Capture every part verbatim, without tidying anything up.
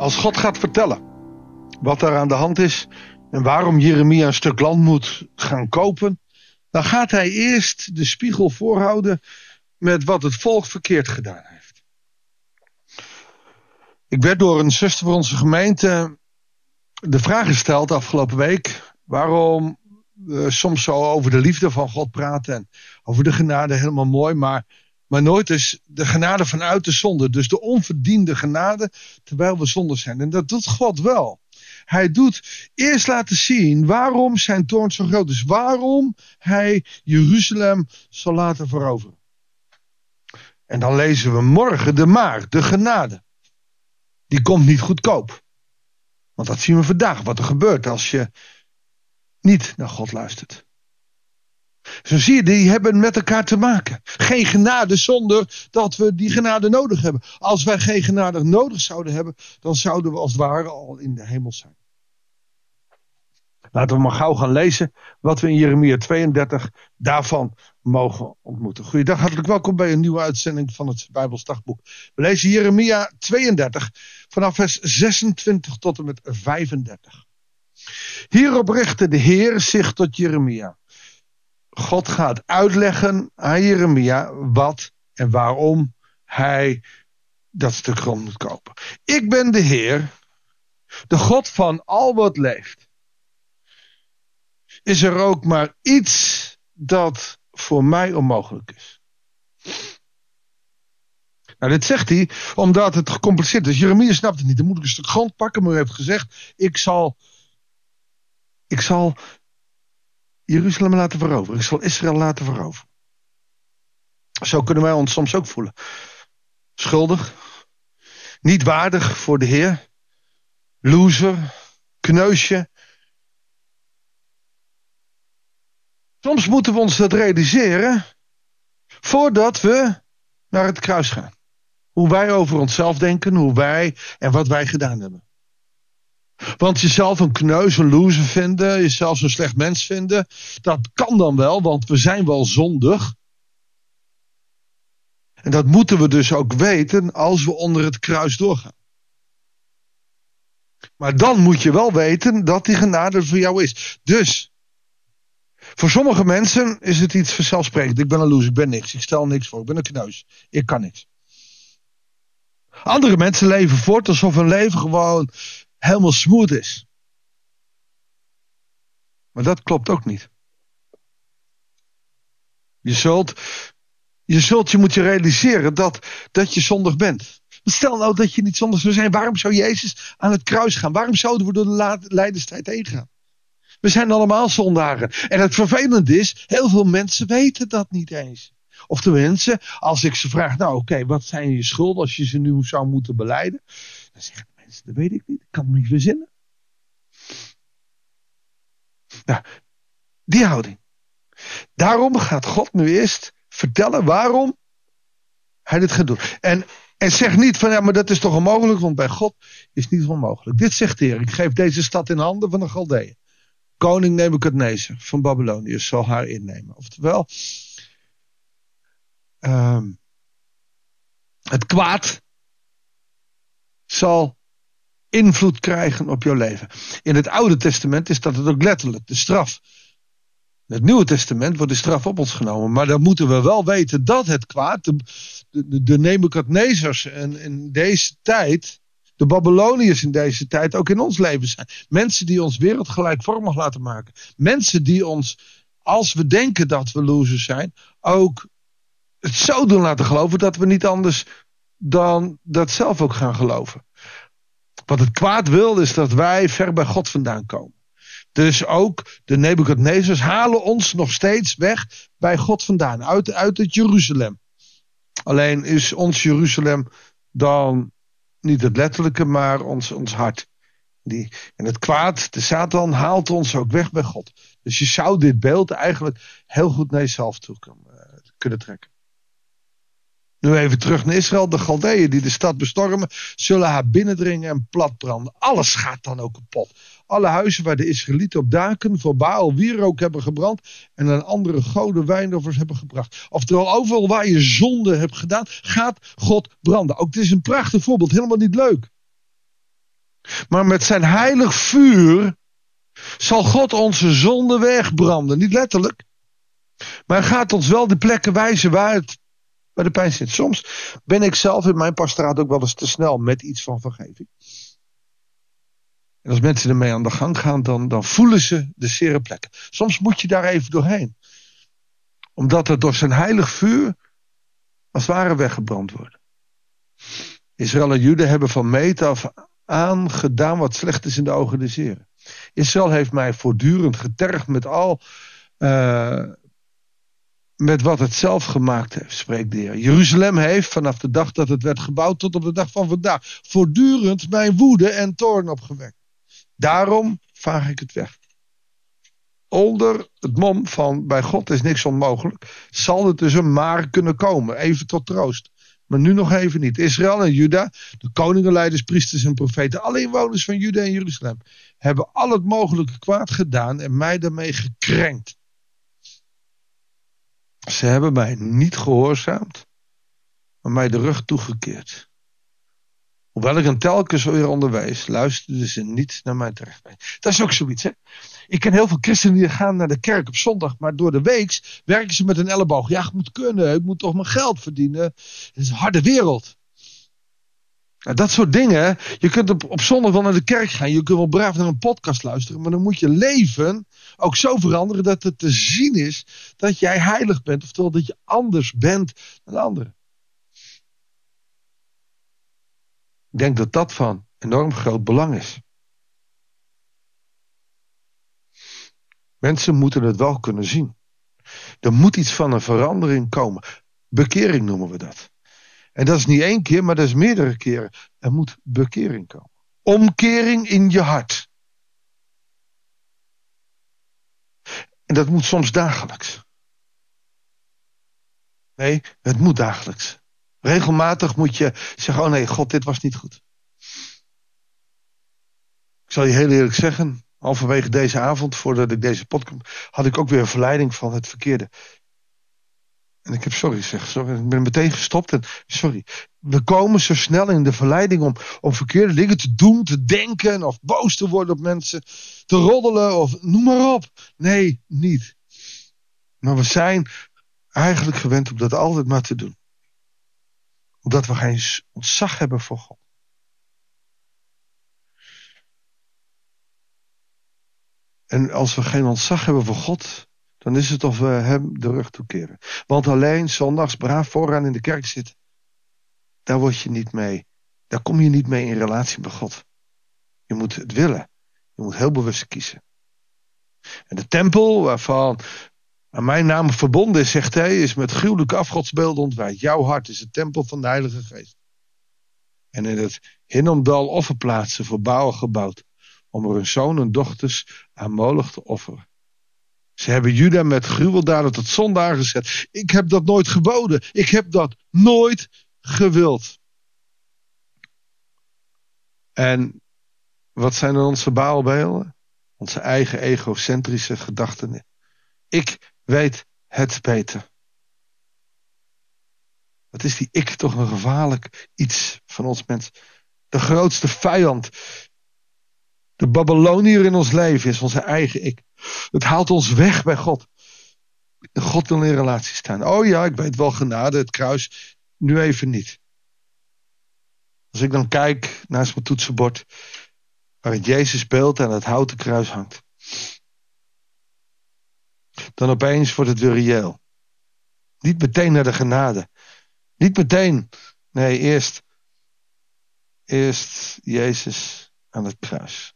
Als God gaat vertellen wat er aan de hand is en waarom Jeremia een stuk land moet gaan kopen, dan gaat hij eerst de spiegel voorhouden met wat het volk verkeerd gedaan heeft. Ik werd door een zuster van onze gemeente de vraag gesteld afgelopen week waarom we soms zo over de liefde van God praten en over de genade, helemaal mooi, maar, maar nooit is de genade vanuit de zonde. Dus de onverdiende genade terwijl we zonde zijn. En dat doet God wel. Hij doet eerst laten zien waarom zijn toorn zo groot is. Waarom hij Jeruzalem zal laten veroveren. En dan lezen we morgen de maar, de genade. Die komt niet goedkoop. Want dat zien we vandaag, wat er gebeurt als je niet naar God luistert. Zo zie je, die hebben met elkaar te maken. Geen genade zonder dat we die genade nodig hebben. Als wij geen genade nodig zouden hebben, dan zouden we als het ware al in de hemel zijn. Laten we maar gauw gaan lezen wat we in Jeremia tweeëndertig daarvan mogen ontmoeten. Goeiedag, hartelijk welkom bij een nieuwe uitzending van het Bijbels Dagboek. We lezen Jeremia tweeëndertig vanaf vers zesentwintig tot en met vijfendertig. Hierop richtte de Heer zich tot Jeremia. God gaat uitleggen aan Jeremia wat en waarom hij dat stuk grond moet kopen. Ik ben de Heer, de God van al wat leeft. Is er ook maar iets dat voor mij onmogelijk is? Nou, dit zegt hij omdat het gecompliceerd is. Jeremia snapt het niet. Dan moet ik een stuk grond pakken, maar u heeft gezegd, ik zal, ik zal Jeruzalem laten veroveren. Ik zal Israël laten veroveren. Zo kunnen wij ons soms ook voelen. Schuldig. Niet waardig voor de Heer. Loser. Kneusje. Soms moeten we ons dat realiseren voordat we naar het kruis gaan. Hoe wij over onszelf denken, hoe wij en wat wij gedaan hebben. Want jezelf een kneus, een loser vinden, jezelf een slecht mens vinden, dat kan dan wel, want we zijn wel zondig. En dat moeten we dus ook weten als we onder het kruis doorgaan. Maar dan moet je wel weten dat die genade voor jou is. Dus, voor sommige mensen is het iets vanzelfsprekend. Ik ben een loser, ik ben niks, ik stel niks voor, ik ben een kneus, ik kan niks. Andere mensen leven voort alsof hun leven gewoon helemaal smooth is. Maar dat klopt ook niet. Je zult je, zult, je moet je realiseren dat, dat je zondig bent. Stel nou dat je niet zondig zou zijn. Waarom zou Jezus aan het kruis gaan? Waarom zouden we door de lijdenstijd heen gaan? We zijn allemaal zondaren. En het vervelende is, heel veel mensen weten dat niet eens. Of tenminste, als ik ze vraag, nou oké, okay, wat zijn je schulden als je ze nu zou moeten belijden? Dan zeggen de mensen, dat weet ik niet, ik kan het niet verzinnen. Nou, die houding. Daarom gaat God nu eerst vertellen waarom hij dit gaat doen. En, en zeg niet van, ja, maar dat is toch onmogelijk, want bij God is het niet onmogelijk. Dit zegt de Heer, ik geef deze stad in handen van de Galdeeën. Koning Nebukadnezar van Babylonië zal haar innemen. Oftewel, um, het kwaad zal invloed krijgen op jouw leven. In het Oude Testament is dat het ook letterlijk, de straf. In het Nieuwe Testament wordt de straf op ons genomen. Maar dan moeten we wel weten dat het kwaad, de, de, de Nebukadnezars in, in deze tijd, de Babyloniërs in deze tijd ook in ons leven zijn. Mensen die ons wereldgelijkvormig laten maken. Mensen die ons, als we denken dat we losers zijn, ook het zo doen laten geloven dat we niet anders dan dat zelf ook gaan geloven. Wat het kwaad wil is dat wij ver bij God vandaan komen. Dus ook de Nebukadnezars halen ons nog steeds weg bij God vandaan. Uit, uit het Jeruzalem. Alleen is ons Jeruzalem dan niet het letterlijke, maar ons, ons hart. Die, en het kwaad, de Satan, haalt ons ook weg bij God. Dus je zou dit beeld eigenlijk heel goed naar jezelf toe kunnen trekken. Nu even terug naar Israël. De Galdeeën die de stad bestormen, zullen haar binnendringen en platbranden. Alles gaat dan ook kapot. Alle huizen waar de Israëlieten op daken voor Baal wierook hebben gebrand en aan andere goden wijnoffers hebben gebracht. Oftewel, overal waar je zonde hebt gedaan, gaat God branden. Ook dit is een prachtig voorbeeld, helemaal niet leuk. Maar met zijn heilig vuur zal God onze zonde wegbranden. Niet letterlijk. Maar hij gaat ons wel de plekken wijzen waar het waar de pijn zit. Soms ben ik zelf in mijn pastoraat ook wel eens te snel met iets van vergeving. En als mensen ermee aan de gang gaan, dan, dan voelen ze de zere plekken. Soms moet je daar even doorheen. Omdat het door zijn heilig vuur als het ware weggebrand wordt. Israël en Juda hebben van meet af aan gedaan wat slecht is in de ogen des Heren. Israël heeft mij voortdurend getergd met al uh, met wat het zelf gemaakt heeft, spreekt de Heer. Jeruzalem heeft vanaf de dag dat het werd gebouwd tot op de dag van vandaag voortdurend mijn woede en toorn opgewekt. Daarom vaag ik het weg. Onder het mom van bij God is niks onmogelijk, zal het dus een maar kunnen komen, even tot troost. Maar nu nog even niet. Israël en Juda, de koningen, leiders, priesters en profeten, alle inwoners van Juda en Jeruzalem, hebben al het mogelijke kwaad gedaan en mij daarmee gekrenkt. Ze hebben mij niet gehoorzaamd, maar mij de rug toegekeerd. Hoewel ik hen telkens weer onderwees, luisterden ze niet naar mijn terechtwijzing. Dat is ook zoiets, hè. Ik ken heel veel christenen die gaan naar de kerk op zondag, maar door de week werken ze met een elleboog. Ja, ik moet kunnen, ik moet toch mijn geld verdienen. Het is een harde wereld. Nou, dat soort dingen. Je kunt op, op zondag wel naar de kerk gaan, je kunt wel braaf naar een podcast luisteren, maar dan moet je leven ook zo veranderen dat het te zien is dat jij heilig bent, oftewel dat je anders bent dan anderen. Ik denk dat dat van enorm groot belang is. Mensen moeten het wel kunnen zien. Er moet iets van een verandering komen. Bekering noemen we dat. En dat is niet één keer, maar dat is meerdere keren. Er moet bekering komen. Omkering in je hart. En dat moet soms dagelijks. Nee, het moet dagelijks. Regelmatig moet je zeggen, oh nee, God, dit was niet goed. Ik zal je heel eerlijk zeggen, halverwege deze avond, voordat ik deze podcast, had ik ook weer een verleiding van het verkeerde. En ik heb sorry gezegd, sorry, ik ben meteen gestopt en sorry. We komen zo snel in de verleiding om, om verkeerde dingen te doen, te denken of boos te worden op mensen, te roddelen of noem maar op. Nee, niet. Maar we zijn eigenlijk gewend om dat altijd maar te doen. Omdat we geen ontzag hebben voor God. En als we geen ontzag hebben voor God, dan is het of we hem de rug toekeren. Want alleen zondags braaf vooraan in de kerk zitten, daar word je niet mee. Daar kom je niet mee in relatie met God. Je moet het willen. Je moet heel bewust kiezen. En de tempel waarvan aan mijn naam verbonden is, zegt hij, is met gruwelijke afgodsbeelden ontwijd. Jouw hart is de tempel van de Heilige Geest. En in het Hinnomdal offerplaatsen voor Baal gebouwd, om er hun zoon en dochters aan Moloch te offeren. Ze hebben Juda met gruweldaden tot zonde aangezet. Ik heb dat nooit geboden. Ik heb dat nooit gewild. En wat zijn dan onze Baalbeelden? Onze eigen egocentrische gedachten. Ik weet het beter. Wat is die ik toch een gevaarlijk iets van ons mens. De grootste vijand. De Babyloniër in ons leven is onze eigen ik. Het haalt ons weg bij God. God wil in relatie staan. Oh ja, ik weet wel genade, het kruis. Nu even niet. Als ik dan kijk naast mijn toetsenbord, waar het Jezus beeld aan het houten kruis hangt, dan opeens wordt het weer reëel. Niet meteen naar de genade. Niet meteen. Nee, eerst, eerst Jezus aan het kruis.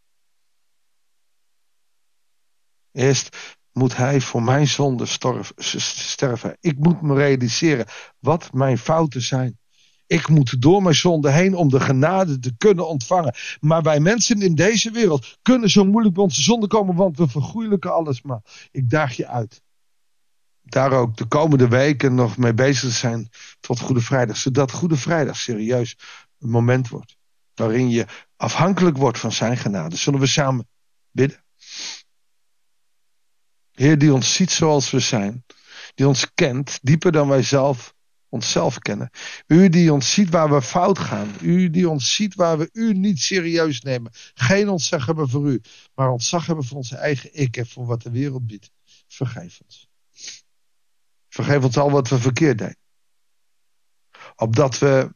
Eerst moet hij voor mijn zonde sterven. Ik moet me realiseren wat mijn fouten zijn. Ik moet door mijn zonde heen om de genade te kunnen ontvangen. Maar wij mensen in deze wereld kunnen zo moeilijk bij onze zonde komen, want we vergoeilijken alles maar. Ik daag je uit. Daar ook de komende weken nog mee bezig zijn tot Goede Vrijdag. Zodat Goede Vrijdag serieus een moment wordt. Waarin je afhankelijk wordt van zijn genade. Zullen we samen bidden? Heer, die ons ziet zoals we zijn. Die ons kent, dieper dan wij zelf onszelf kennen. U die ons ziet waar we fout gaan. U die ons ziet waar we u niet serieus nemen. Geen ontzag hebben voor u, maar ontzag hebben voor onze eigen ik en voor wat de wereld biedt. Vergeef ons. Vergeef ons al wat we verkeerd deden. Opdat we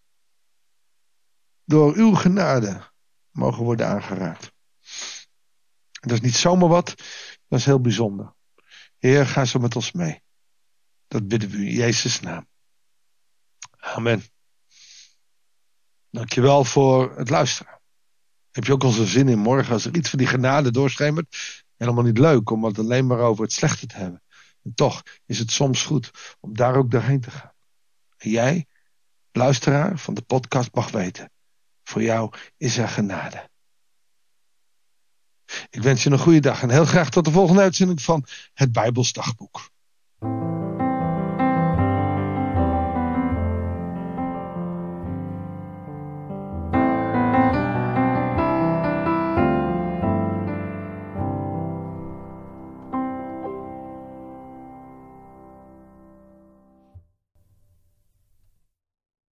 door uw genade mogen worden aangeraakt. Dat is niet zomaar wat, dat is heel bijzonder. Heer, ga zo met ons mee. Dat bidden we u in Jezus' naam. Amen. Dankjewel voor het luisteren. Heb je ook al zo'n zin in morgen als er iets van die genade doorschemert? Helemaal niet leuk om het alleen maar over het slechte te hebben. En toch is het soms goed om daar ook doorheen te gaan. En jij, luisteraar van de podcast, mag weten. Voor jou is er genade. Ik wens je een goede dag en heel graag tot de volgende uitzending van het Bijbels Dagboek.